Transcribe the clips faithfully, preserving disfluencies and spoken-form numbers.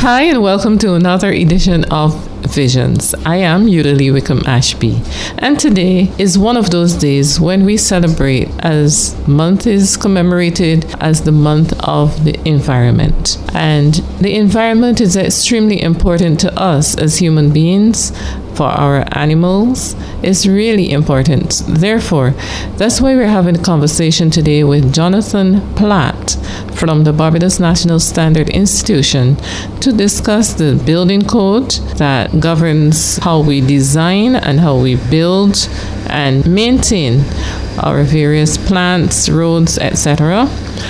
Hi, and welcome to another edition of Visions. I am Udali Wickham Ashby, and today is one of those days when we celebrate, as month is commemorated as the month of the environment. And the environment is extremely important to us as human beings. For our animals, is really important. Therefore, that's why we're having a conversation today with Jonathan Platt from the Barbados National Standard Institution to discuss the building code that governs how we design and how we build and maintain our various plants, roads, et cetera,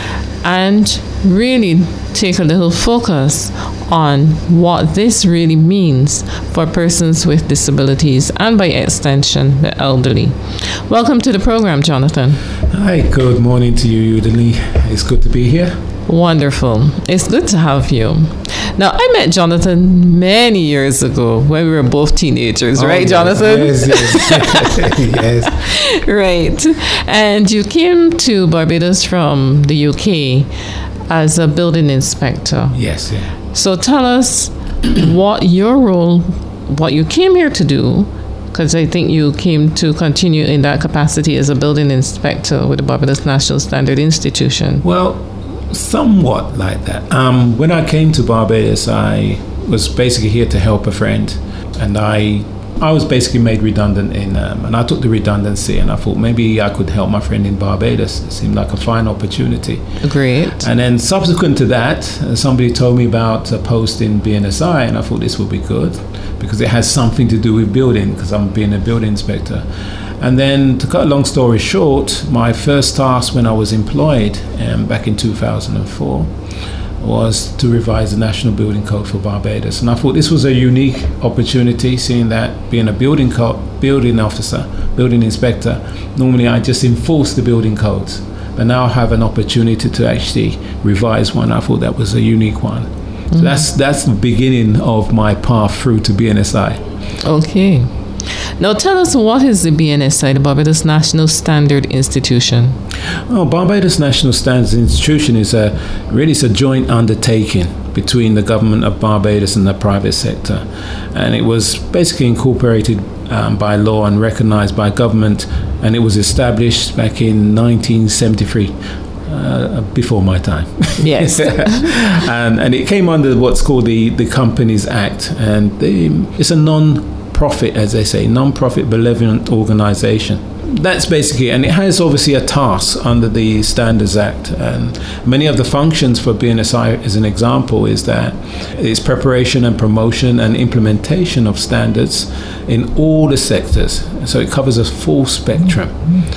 and really take a little focus on what this really means for persons with disabilities and, by extension, the elderly. Welcome to the program, Jonathan. Hi, good morning to you, Udali. It's good to be here. Wonderful. It's good to have you. Now, I met Jonathan many years ago when we were both teenagers, oh, right, yes, Jonathan? Yes, yes. yes. Right. And you came to Barbados from the U K as a building inspector. Yes, yeah. So tell us what your role, what you came here to do, because I think you came to continue in that capacity as a building inspector with the Barbados National Standard Institution. Well, somewhat like that. Um, when I came to Barbados, I was basically here to help a friend, and I I was basically made redundant in, um, and I took the redundancy, and I thought maybe I could help my friend in Barbados. It seemed like a fine opportunity. Great. And then subsequent to that, uh, somebody told me about a post in B N S I, and I thought this would be good because it has something to do with building, because I'm being a building inspector. And then, to cut a long story short, my first task when I was employed um, back in two thousand four was to revise the National Building Code for Barbados. And I thought this was a unique opportunity, seeing that being a building co- building officer, building inspector, normally I just enforce the building codes. But now I have an opportunity to actually revise one. I thought that was a unique one. Mm-hmm. So that's that's the beginning of my path through to B N S I. Okay. Now tell us, what is the B N S I, the Barbados National Standard Institution? Oh, Barbados National Standards Institution is a really it's a joint undertaking between the government of Barbados and the private sector, and it was basically incorporated um, by law and recognised by government, and it was established back in nineteen seventy-three. Uh, before my time. Yes. and, and it came under what's called the, the Companies Act, and the, it's a non profit, as they say, non-profit benevolent organization. That's basically, and it has obviously a task under the Standards Act, and many of the functions for B N S I, as an example, is that it's preparation and promotion and implementation of standards in all the sectors. So it covers a full spectrum,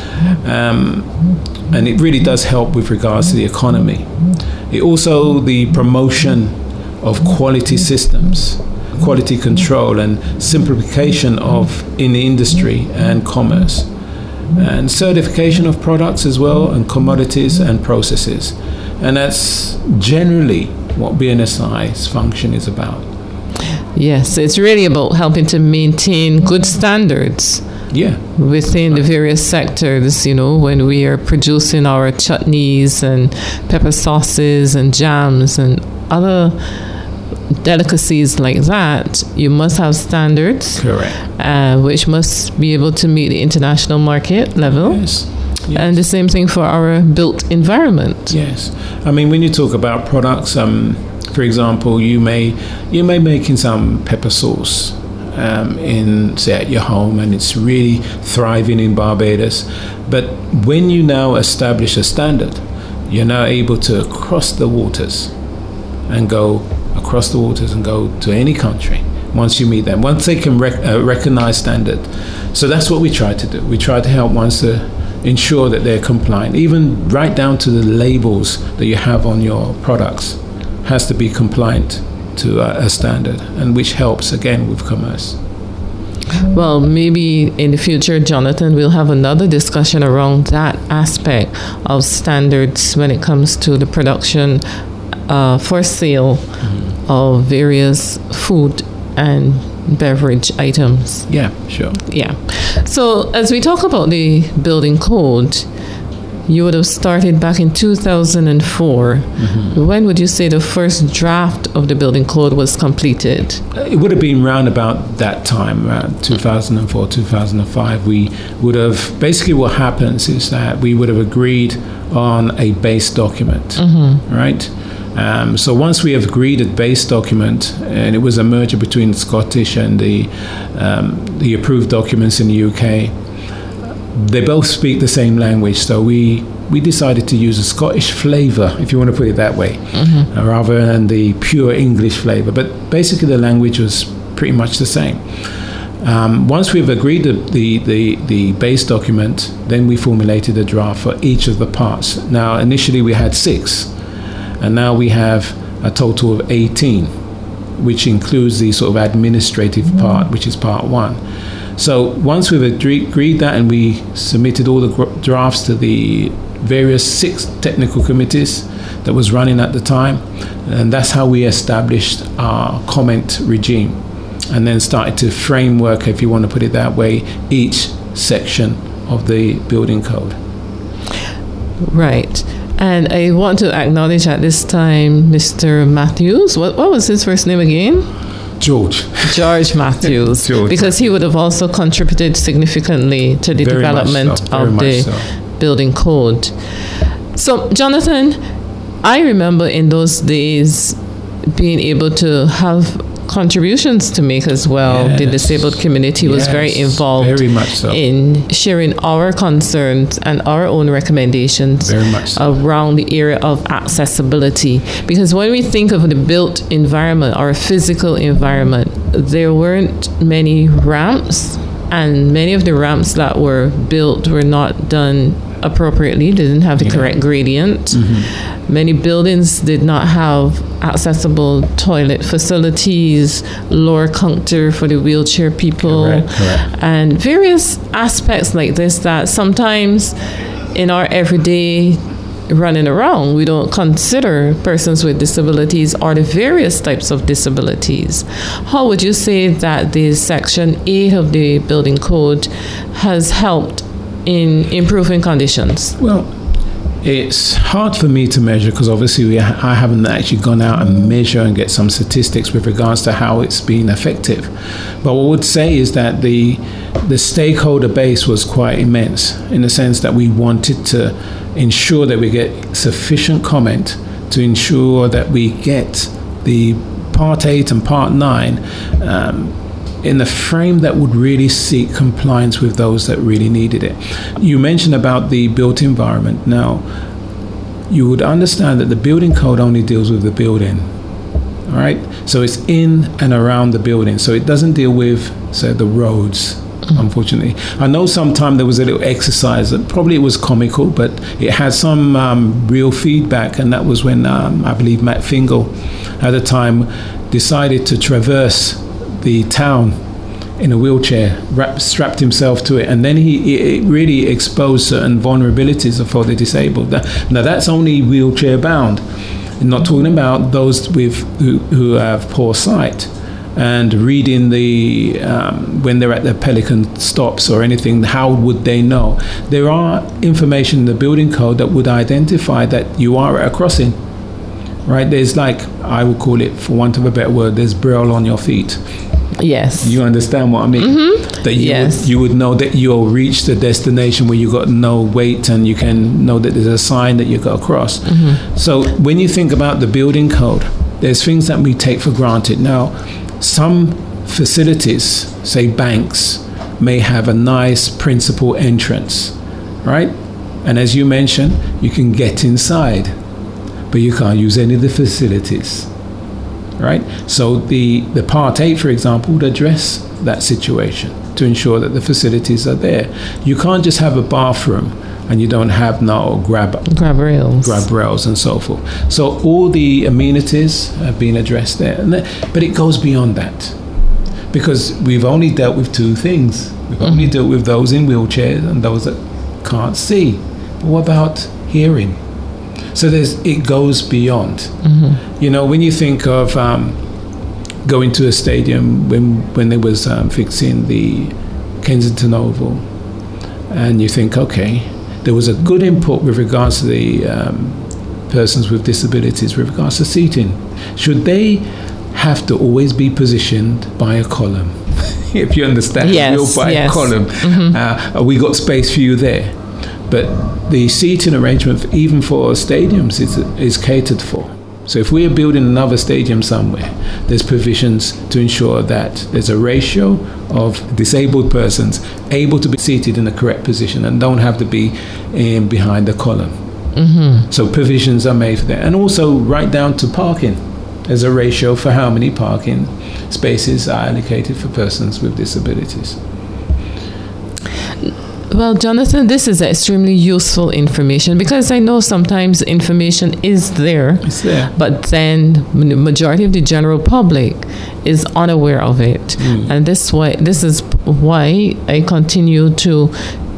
um, and it really does help with regards to the economy. It also the promotion of quality systems, quality control and simplification of in the industry and commerce, and certification of products as well, and commodities and processes. And that's generally what B N S I's function is about. Yes, it's really about helping to maintain good standards. Yeah. Within the various sectors, you know, when we are producing our chutneys and pepper sauces and jams and other delicacies like that, you must have standards. Correct. Uh, which must be able to meet the international market level. Yes. Yes. And the same thing for our built environment. Yes. I mean, when you talk about products, um, for example, you may you may making some pepper sauce um, in, say, at your home, and it's really thriving in Barbados. But when you now establish a standard, you're now able to cross the waters and go across the waters and go to any country once you meet them, once they can rec- uh, recognize standard. So that's what we try to do. We try to help ones to ensure that they're compliant, even right down to the labels that you have on your products has to be compliant to uh, a standard, and which helps again with commerce. Well, maybe in the future, Jonathan, we'll have another discussion around that aspect of standards when it comes to the production uh, for sale mm-hmm. of various food and beverage items. Yeah, sure. Yeah. So as we talk about the building code, you would have started back in two thousand four. Mm-hmm. When would you say the first draft of the building code was completed? It would have been around about that time, around two thousand four, two thousand five. We would have, basically what happens is that we would have agreed on a base document, mm-hmm. right? Um, so once we have agreed a base document, and it was a merger between the Scottish and the um, the approved documents in the U K, they both speak the same language. So we we decided to use a Scottish flavour, if you want to put it that way, mm-hmm. uh, rather than the pure English flavour. But basically the language was pretty much the same. Um, once we've agreed the, the, the, the base document, then we formulated a draft for each of the parts. Now, initially we had six, and now we have a total of eighteen, which includes the sort of administrative mm-hmm. part, which is part one. So once we've agreed that and we submitted all the drafts to the various six technical committees that was running at the time, and that's how we established our comment regime, and then started to framework, if you want to put it that way, each section of the building code. Right. And I want to acknowledge at this time Mister Matthews. What, what was his first name again? George. George Matthews. George. Because he would have also contributed significantly to the Very development so. of the so. building code. So, Jonathan, I remember in those days being able to have contributions to make as well. Yes. The disabled community was yes. very involved very much so. in sharing our concerns and our own recommendations very much so. around the area of accessibility. Because when we think of the built environment, our physical environment, there weren't many ramps, and many of the ramps that were built were not done appropriately. They didn't have the yeah. correct gradient. Mm-hmm. Many buildings did not have accessible toilet facilities, lower counter for the wheelchair people, correct, correct. and various aspects like this that sometimes in our everyday running around, we don't consider persons with disabilities or the various types of disabilities. How would you say that the Section eight of the Building Code has helped in improving conditions? Well, it's hard for me to measure because obviously we ha- I haven't actually gone out and measure and get some statistics with regards to how it's been effective. But what I would say is that the the stakeholder base was quite immense in the sense that we wanted to ensure that we get sufficient comment to ensure that we get the Part eight and Part nine um, in the frame that would really seek compliance with those that really needed it. You mentioned about the built environment. Now, you would understand that the building code only deals with the building, all right? So it's in and around the building. So it doesn't deal with, say, the roads, mm-hmm. unfortunately. I know sometime there was a little exercise, that probably it was comical, but it had some um, real feedback, and that was when um, I believe Matt Fingal at the time decided to traverse the town in a wheelchair, wrapped, strapped himself to it, and then he it really exposed certain vulnerabilities for the disabled. Now that's only wheelchair bound. I'm not talking about those with who, who have poor sight and reading the um, when they're at the Pelican stops or anything. How would they know? There are information in the building code that would identify that you are at a crossing. Right? There's like, I would call it, for want of a better word, there's braille on your feet. Yes. You understand what I mean? Mm-hmm. That you, yes. would, you would know that you'll reach the destination where you got no wait, and you can know that there's a sign that you got to cross. Mm-hmm. So when you think about the building code, there's things that we take for granted. Now, some facilities, say banks, may have a nice principal entrance, right? And as you mentioned, you can get inside, but you can't use any of the facilities, right? So the, the Part eight, for example, would address that situation to ensure that the facilities are there. You can't just have a bathroom and you don't have no grab grab rails, grab rails and so forth. So all the amenities have been addressed there. And that, but it goes beyond that, because we've only dealt with two things. We've mm-hmm. only dealt with those in wheelchairs and those that can't see. But what about hearing? So there's, it goes beyond. Mm-hmm. You know, when you think of um, going to a stadium when when they was um, fixing the Kensington Oval, and you think, okay, there was a good input with regards to the um, persons with disabilities with regards to seating. Should they have to always be positioned by a column? If you understand, yes, we'll by yes. a column. Mm-hmm. Uh, we got space for you there. But the seating arrangement, even for stadiums, is, is catered for. So if we are building another stadium somewhere, there's provisions to ensure that there's a ratio of disabled persons able to be seated in the correct position and don't have to be in behind the column. Mm-hmm. So provisions are made for that. And also right down to parking. There's a ratio for how many parking spaces are allocated for persons with disabilities. Well, Jonathan, this is extremely useful information, because I know sometimes information is there, It's there. but then the majority of the general public is unaware of it. Mm. And this why this is why I continue to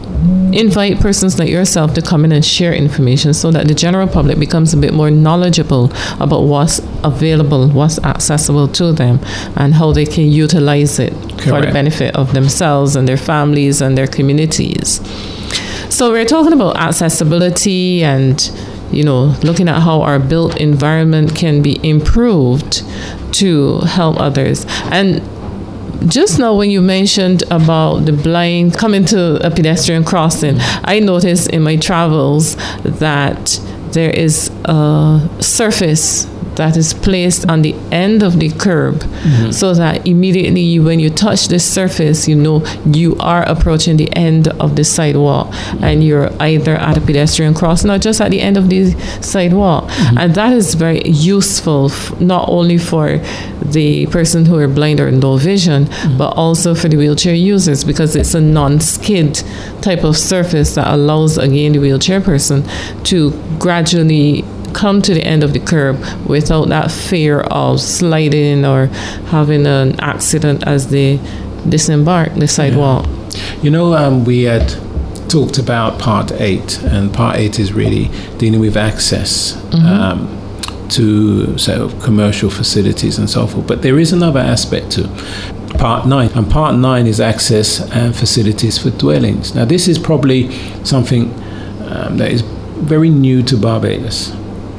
invite persons like yourself to come in and share information, so that the general public becomes a bit more knowledgeable about what's available, what's accessible to them, and how they can utilize it Correct. For the benefit of themselves and their families and their communities. So we're talking about accessibility and, you know, looking at how our built environment can be improved to help others. And just now when you mentioned about the blind coming to a pedestrian crossing, I noticed in my travels that there is a surface that is placed on the end of the curb, mm-hmm. so that immediately when you touch this surface, you know you are approaching the end of the sidewalk, and you're either at a pedestrian crossing or just at the end of the sidewalk. Mm-hmm. And that is very useful, f- not only for the person who are blind or low vision, mm-hmm. but also for the wheelchair users, because it's a non-skid type of surface that allows, again, the wheelchair person to gradually come to the end of the curb without that fear of sliding or having an accident as they disembark the sidewalk. Yeah. You know, um, we had talked about part eight, and part eight is really dealing with access mm-hmm. um, to so commercial facilities and so forth. But there is another aspect to part nine, and part nine is access and facilities for dwellings. Now, this is probably something um, that is very new to Barbados.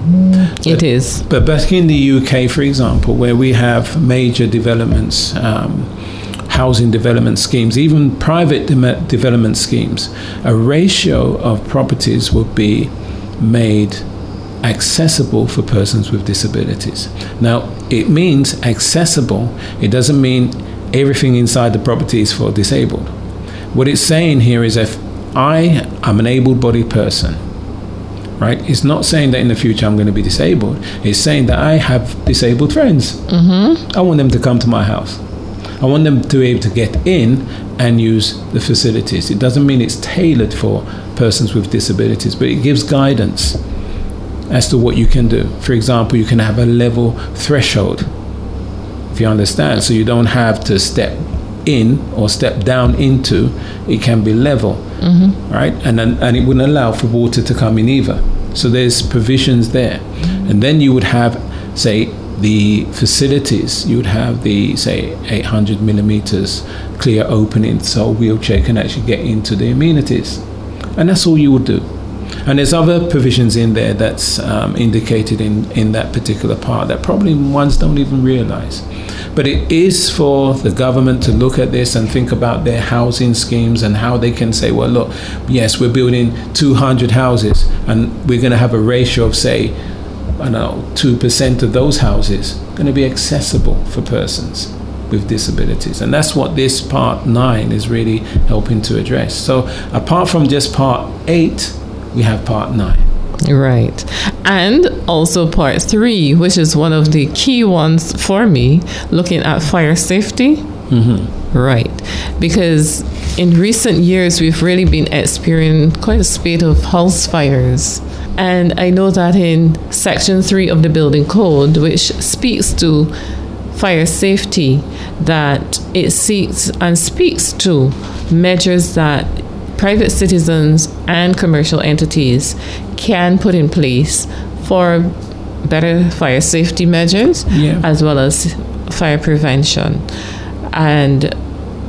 It but, is. But back in the U K, for example, where we have major developments, um, housing development schemes, even private de- development schemes, a ratio of properties would be made accessible for persons with disabilities. Now, it means accessible. It doesn't mean everything inside the property is for disabled. What it's saying here is if I am an able-bodied person, right? It's not saying that in the future I'm going to be disabled. It's saying that I have disabled friends. Mm-hmm. I want them to come to my house. I want them to be able to get in and use the facilities. It doesn't mean it's tailored for persons with disabilities, but it gives guidance as to what you can do. For example, you can have a level threshold, if you understand. So you don't have to step in or step down into, it can be level, mm-hmm. right? And then, and it wouldn't allow for water to come in either. So there's provisions there. Mm-hmm. And then you would have, say, the facilities, you would have the, say, eight hundred millimeters clear opening so a wheelchair can actually get into the amenities. And that's all you would do. And there's other provisions in there that's um, indicated in, in that particular part that probably ones don't even realize. But it is for the government to look at this and think about their housing schemes and how they can say, well, look, yes, we're building two hundred houses and we're going to have a ratio of, say, I don't know, two percent of those houses going to be accessible for persons with disabilities. And that's what this part nine is really helping to address. So apart from just part eight, we have part nine. Right. And also part three, which is one of the key ones for me, looking at fire safety. Mm-hmm. Right. Because in recent years, we've really been experiencing quite a spate of house fires. And I know that in section three of the building code, which speaks to fire safety, that it seeks and speaks to measures that private citizens and commercial entities can put in place for better fire safety measures, yeah. as well as fire prevention. And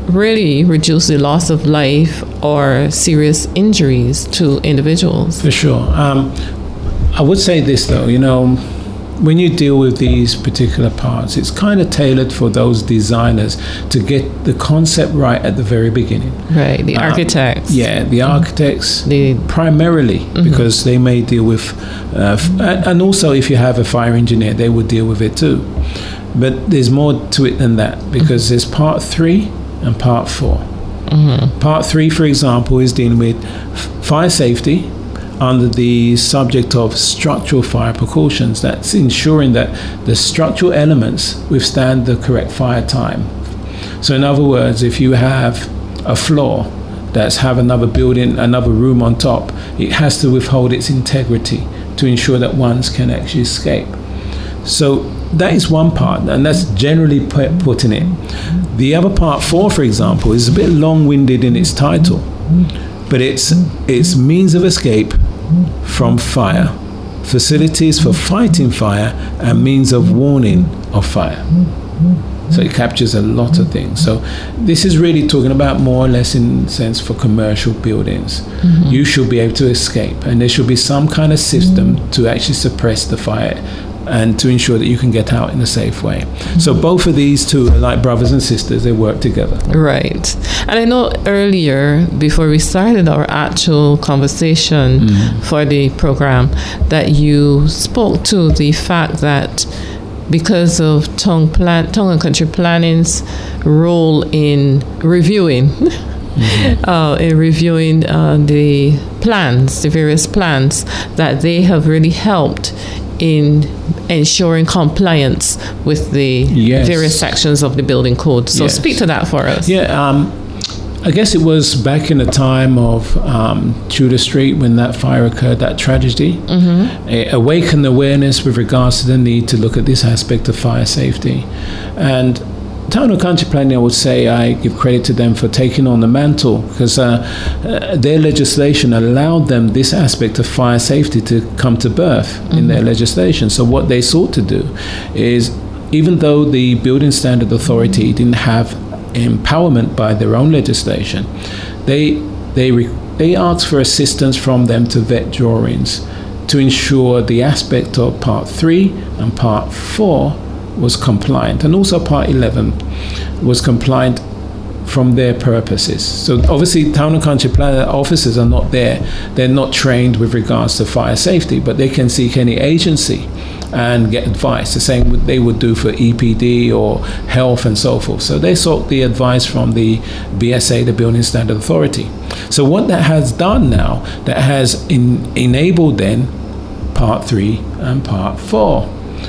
really reduce the loss of life or serious injuries to individuals. For sure. Um, I would say this though, you know, when you deal with these particular parts, it's kind of tailored for those designers to get the concept right at the very beginning. Right, the um, architects. Yeah, the architects the, primarily, mm-hmm. because they may deal with, uh, f- and also if you have a fire engineer, they would deal with it too. But there's more to it than that, because mm-hmm. there's part three and part four. Mm-hmm. Part three, for example, is dealing with f- fire safety, under the subject of structural fire precautions. That's ensuring that the structural elements withstand the correct fire time. So in other words, if you have a floor that's have another building, another room on top, it has to withhold its integrity to ensure that ones can actually escape. So that is one part, and that's generally put, put in it. The other part, four, for example, is a bit long-winded in its title, but it's it's means of escape from fire, facilities for fighting fire, and means of warning of fire. So it captures a lot of things. So this is really talking about more or less in sense for commercial buildings. Mm-hmm. You should be able to escape, and there should be some kind of system mm-hmm. to actually suppress the fire and to ensure that you can get out in a safe way. Mm-hmm. So both of these two are like brothers and sisters. They work together. Right. And I know earlier, before we started our actual conversation mm-hmm. for the program, that you spoke to the fact that because of Town, plan, Town and Country Planning's role in reviewing Mm-hmm. Uh, in reviewing uh, the plans, the various plans, that they have really helped in ensuring compliance with the yes. various sections of the building code. So yes. speak to that for us. Yeah, um, I guess it was back in the time of um, Tudor Street when that fire occurred, that tragedy. Mm-hmm. It awakened awareness with regards to the need to look at this aspect of fire safety. And Town and Country Planning, I would say I give credit to them for taking on the mantle, because uh, uh, their legislation allowed them this aspect of fire safety to come to birth mm-hmm. in their legislation. So what they sought to do is, even though the Building Standard Authority didn't have empowerment by their own legislation, they they re- they asked for assistance from them to vet drawings to ensure the aspect of Part three and Part four was compliant, and also Part eleven was compliant from their purposes. So obviously Town and Country Planning officers are not there, they're not trained with regards to fire safety, but they can seek any agency and get advice, the same they would do for E P D or health and so forth. So they sought the advice from the B S A, the Building Standard Authority. So what that has done now, that has in, enabled then Part three and Part four.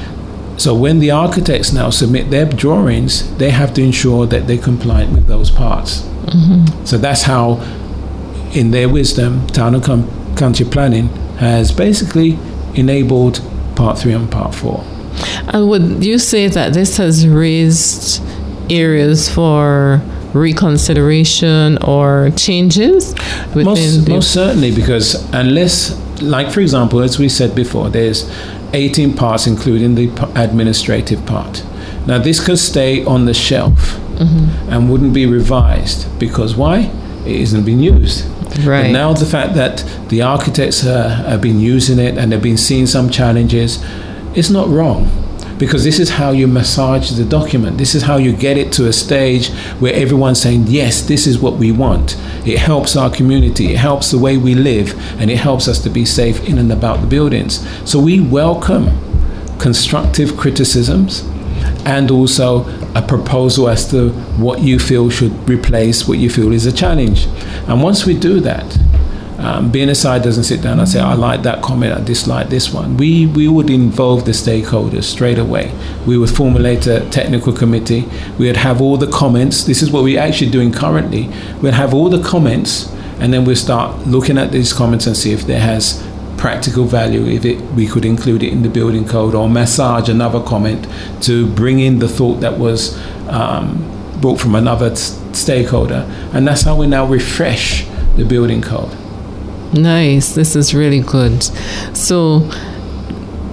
So when the architects now submit their drawings, they have to ensure that they're compliant with those parts. Mm-hmm. So that's how, in their wisdom, Town and Com- Country Planning has basically enabled Part three and Part four. And would you say that this has raised areas for reconsideration or changes? Most, most certainly, because unless, like for example, as we said before, there's eighteen parts, including the administrative part. Now, this could stay on the shelf mm-hmm. and wouldn't be revised, because why? It isn't being used. Right. But now the fact that the architects uh, have been using it and they've been seeing some challenges, it's not wrong, because this is how you massage the document. This is how you get it to a stage where everyone's saying, yes, this is what we want. It helps our community, it helps the way we live, and it helps us to be safe in and about the buildings. So we welcome constructive criticisms and also a proposal as to what you feel should replace what you feel is a challenge. And once we do that, Um, B N S I doesn't sit down and say, I like that comment, I dislike this one. We we would involve the stakeholders straight away. We would formulate a technical committee. We would have all the comments. This is what we're actually doing currently. We'd have all the comments, and then we'll start looking at these comments and see if there has practical value, if it, we could include it in the building code, or massage another comment to bring in the thought that was um, brought from another t- stakeholder. And that's how we now refresh the building code. Nice. This is really good. So,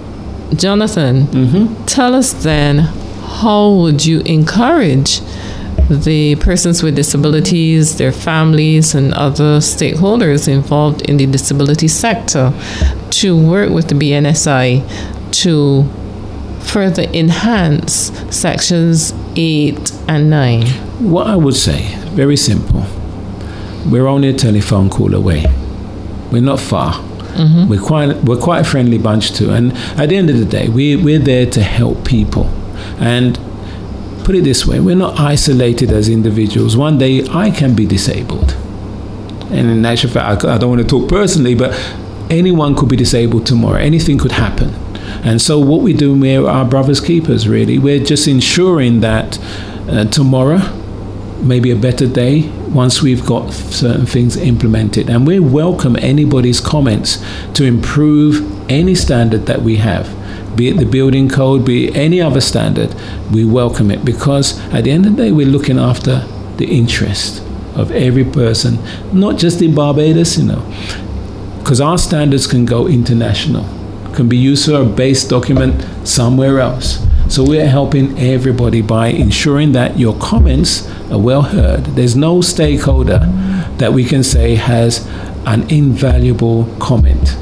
Jonathan, mm-hmm. tell us then, how would you encourage the persons with disabilities, their families, and other stakeholders involved in the disability sector to work with the B N S I to further enhance sections eight and nine? What I would say, very simple. We're only a telephone call away. We're not far. Mm-hmm. We're quite we're quite a friendly bunch too. And at the end of the day, we we're there to help people. And put it this way, we're not isolated as individuals. One day I can be disabled. And in actual fact, I don't want to talk personally, but anyone could be disabled tomorrow. Anything could happen. And so what we do, we're our brother's keepers, really. We're just ensuring that uh, tomorrow may be a better day once we've got certain things implemented. And we welcome anybody's comments to improve any standard that we have, be it the building code, be it any other standard. We welcome it, because at the end of the day, we're looking after the interest of every person, not just in Barbados, you know, because our standards can go international, can be used for a base document somewhere else. So we're helping everybody by ensuring that your comments are well heard. There's no stakeholder that we can say has an invaluable comment.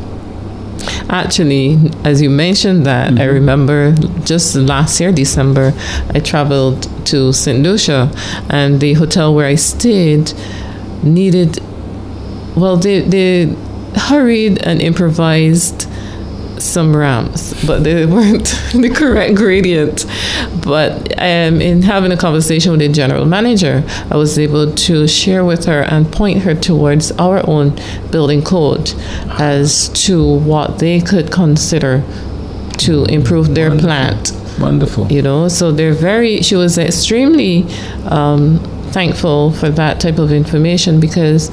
Actually, as you mentioned that, mm-hmm. I remember just last year, December, I traveled to Saint Lucia, and the hotel where I stayed needed, well, they, they hurried and improvised some ramps, but they weren't the correct gradient. But um, in having a conversation with the general manager, I was able to share with her and point her towards our own building code as to what they could consider to improve their Wonderful. plant. Wonderful. You know, so they're very, she was extremely um, thankful for that type of information, because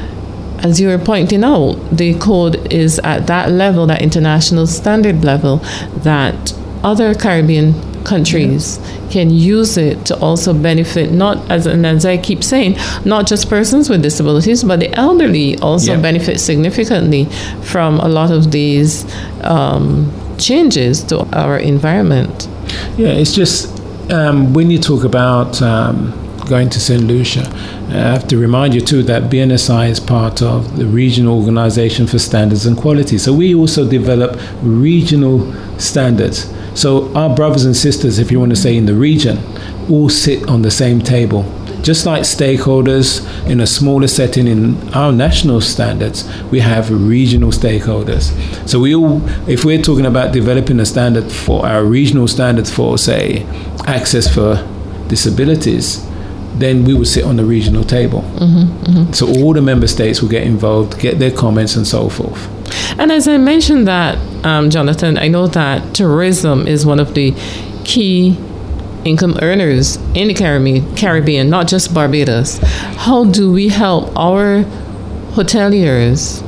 as you were pointing out, the code is at that level, that international standard level, that other Caribbean countries yeah. can use it to also benefit, not as and as I keep saying, not just persons with disabilities, but the elderly also yeah. benefit significantly from a lot of these um, changes to our environment. Yeah, it's just um, when you talk about um, going to Saint Lucia, I have to remind you too that B N S I is part of the Regional Organization for Standards and Quality. So we also develop regional standards. So our brothers and sisters, if you want to say in the region, all sit on the same table. Just like stakeholders in a smaller setting in our national standards, we have regional stakeholders. So we all, if we're talking about developing a standard for our regional standards for, say, access for disabilities, then we will sit on the regional table. Mm-hmm, mm-hmm. So all the member states will get involved, get their comments and so forth. And as I mentioned that, um, Jonathan, I know that tourism is one of the key income earners in the Caribbean, not just Barbados. How do we help our hoteliers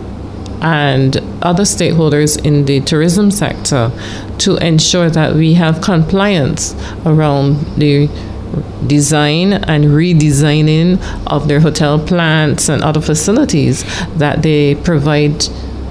and other stakeholders in the tourism sector to ensure that we have compliance around the design and redesigning of their hotel plants and other facilities that they provide,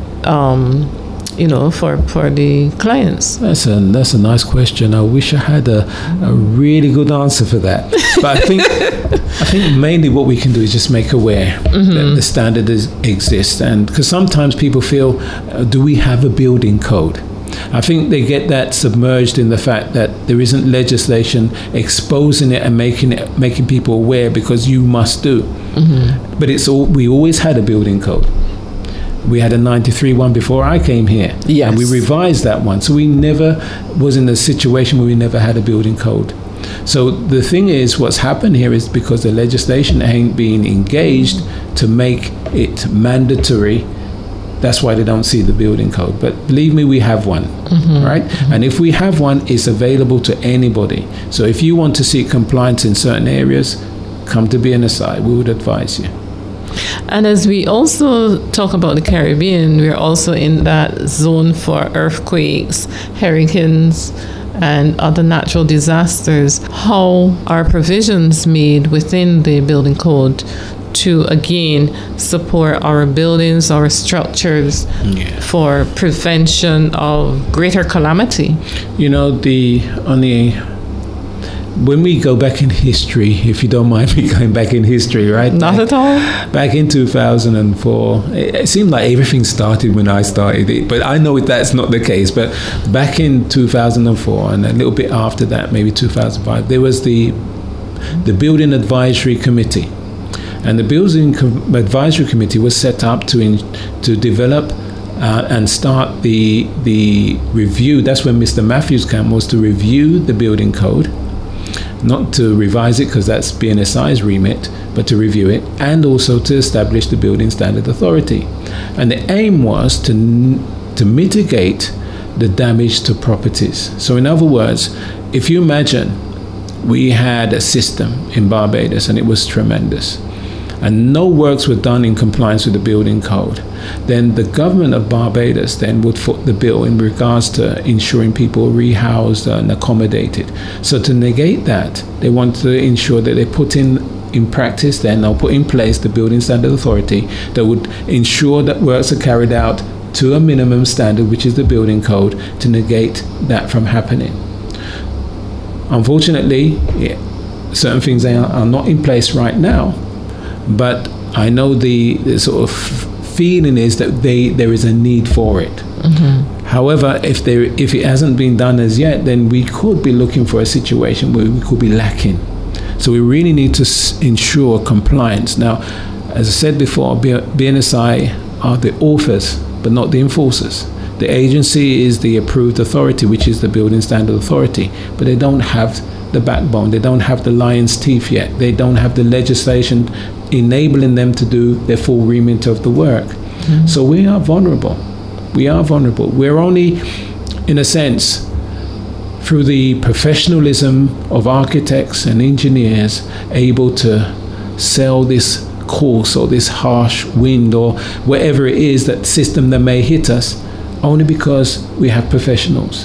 um, you know, for, for the clients? That's a that's a nice question. I wish I had a, a really good answer for that. But I think I think mainly what we can do is just make aware mm-hmm. that the standard is, exists, and because sometimes people feel, uh, do we have a building code? I think they get that submerged in the fact that there isn't legislation exposing it and making it making people aware, because you must do. Mm-hmm. But it's all we always had a building code. We had a ninety-three one before I came here. Yes. And we revised that one. So we never was in a situation where we never had a building code. So the thing is, what's happened here is because the legislation ain't being engaged to make it mandatory. That's why they don't see the building code. But believe me, we have one, mm-hmm. right? Mm-hmm. And if we have one, it's available to anybody. So if you want to seek compliance in certain areas, come to B N S I. We would advise you. And as we also talk about the Caribbean, we're also in that zone for earthquakes, hurricanes, and other natural disasters. How are provisions made within the building code to, again, support our buildings, our structures yeah. for prevention of greater calamity? You know, the on the when we go back in history, if you don't mind me going back in history, right? Not back, at all. Back in two thousand four, it, it seemed like everything started when I started it, but I know that's not the case. But back in two thousand four and a little bit after that, maybe two thousand five, there was the the Building Advisory Committee. And the Building Com- Advisory Committee was set up to in, to develop uh, and start the the review. That's when Mister Matthews came, was to review the building code, not to revise it because that's B N S I's remit, but to review it, and also to establish the Building Standard Authority. And the aim was to to mitigate the damage to properties. So in other words, if you imagine we had a system in Barbados and it was tremendous, and no works were done in compliance with the building code, then the government of Barbados then would foot the bill in regards to ensuring people rehoused and accommodated. So to negate that, they want to ensure that they put in in practice then, they'll put in place the Building Standard Authority that would ensure that works are carried out to a minimum standard, which is the building code, to negate that from happening. Unfortunately, yeah, certain things are, are not in place right now, but I know the, the sort of feeling is that they there is a need for it. Mm-hmm. However, if there if it hasn't been done as yet, then we could be looking for a situation where we could be lacking. So we really need to s- ensure compliance. Now, as I said before, B N S I are the authors, but not the enforcers. The agency is the approved authority, which is the Building Standard Authority, but they don't have the backbone. They don't have the lion's teeth yet. They don't have the legislation enabling them to do their full remit of the work. Mm-hmm. So we are vulnerable. We are vulnerable. We're only, in a sense, through the professionalism of architects and engineers, able to sell this course or this harsh wind or whatever it is, that system that may hit us, only because we have professionals.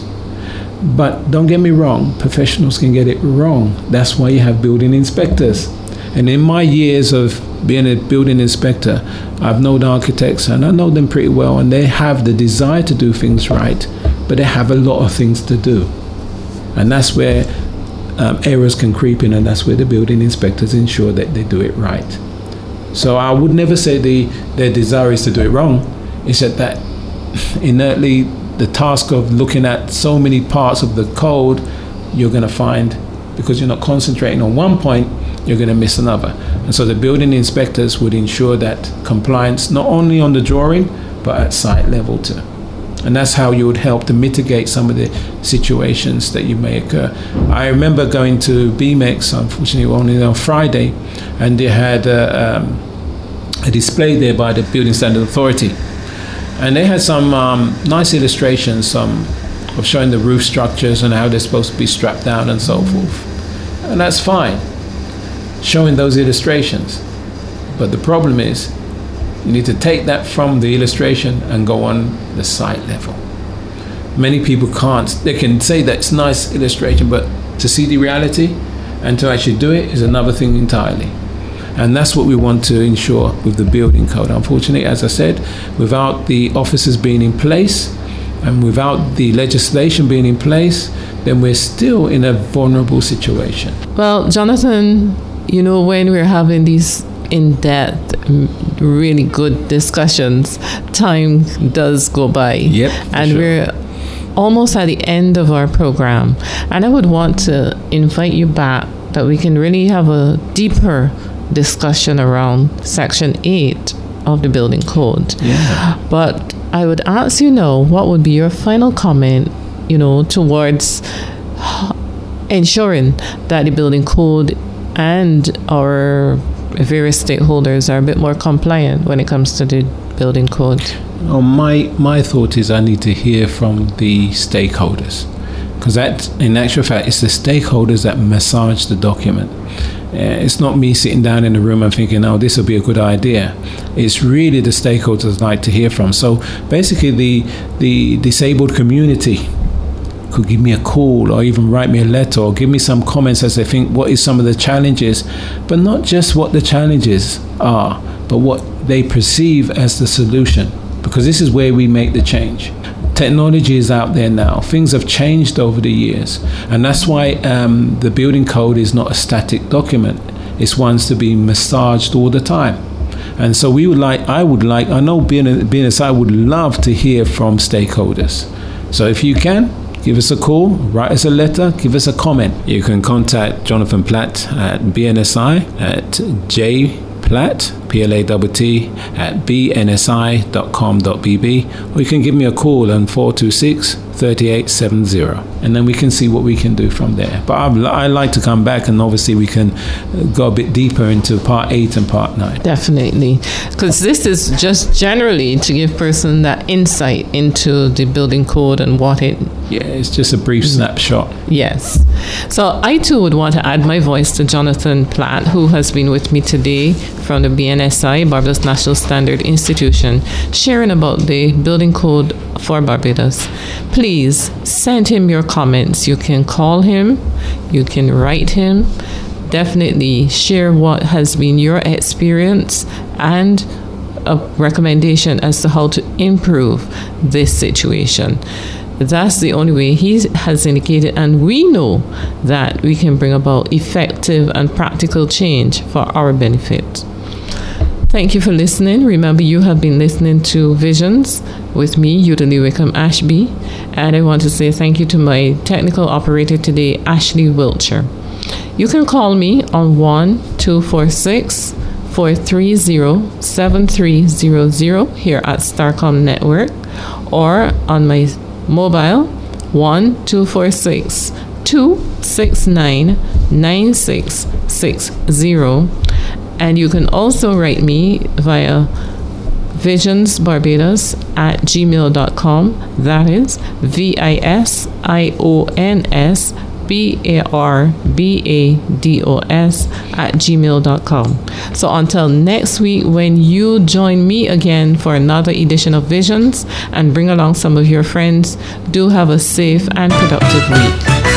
But don't get me wrong, professionals can get it wrong. That's why you have building inspectors. And in my years of being a building inspector, I've known architects and I know them pretty well, and they have the desire to do things right, but they have a lot of things to do. And that's where um, errors can creep in, and that's where the building inspectors ensure that they do it right. So I would never say the, their desire is to do it wrong. It's that, that inertly the task of looking at so many parts of the code, you're going to find, because you're not concentrating on one point, you're going to miss another. And so the building inspectors would ensure that compliance, not only on the drawing, but at site level too. And that's how you would help to mitigate some of the situations that you may occur. I remember going to B M E X, unfortunately only on Friday, and they had a, um, a display there by the Building Standard Authority. And they had some um, nice illustrations some of showing the roof structures and how they're supposed to be strapped down and so forth. And that's fine, showing those illustrations. But the problem is, you need to take that from the illustration and go on the site level. Many people can't. They can say that's nice illustration, but to see the reality and to actually do it is another thing entirely. And that's what we want to ensure with the building code. Unfortunately, as I said, without the officers being in place and without the legislation being in place, then we're still in a vulnerable situation. Well, Jonathan, you know, when we're having these in-depth, really good discussions, time does go by. Yep, and sure. We're almost at the end of our program. And I would want to invite you back that we can really have a deeper discussion around Section eight of the Building Code. Yeah. But I would ask you now, what would be your final comment, you know, towards ensuring that the Building Code and our various stakeholders are a bit more compliant when it comes to the Building Code? Oh, my, my thought is I need to hear from the stakeholders, because that, in actual fact, it's the stakeholders that massage the document. Uh, it's not me sitting down in the room and thinking, oh, this will be a good idea. It's really the stakeholders I'd like to hear from. So basically the the disabled community could give me a call or even write me a letter or give me some comments as they think what is some of the challenges, but not just what the challenges are, but what they perceive as the solution, because this is where we make the change. Technology is out there now. Things have changed over the years. And that's why um, the building code is not a static document. It's one to be massaged all the time. And so we would like, I would like, I know B N S I would love to hear from stakeholders. So if you can, give us a call, write us a letter, give us a comment. You can contact Jonathan Platt at B N S I at jplatt, P L A T T, at b n s i dot com dot b b, or you can give me a call on four two six, three eight seven zero, and then we can see what we can do from there. But I'd, I'd like to come back, and obviously we can go a bit deeper into part eight and part nine. Definitely, because this is just generally to give person that insight into the building code and what it... Yeah, it's just a brief snapshot. Yes. So I too would want to add my voice to Jonathan Platt, who has been with me today from the B N S I, Barbados National Standard Institution, sharing about the building code for Barbados. Please send him your comments. You can call him, you can write him. Definitely share what has been your experience and a recommendation as to how to improve this situation. That's the only way he has indicated, and we know that we can bring about effective and practical change for our benefit. Thank you for listening. Remember, you have been listening to Visions with me, Udalli Wickham Ashby, and I want to say thank you to my technical operator today, Ashley Wiltshire. You can call me on one two four six, four three zero, seven three zero zero here at Starcom Network, or on my mobile one two four six, two six nine, nine six six zero. And you can also write me via visionsbarbados at gmail dot com. That is V I S I O N S B A R B A D O S at gmail dot com. So until next week, when you join me again for another edition of Visions and bring along some of your friends, do have a safe and productive week.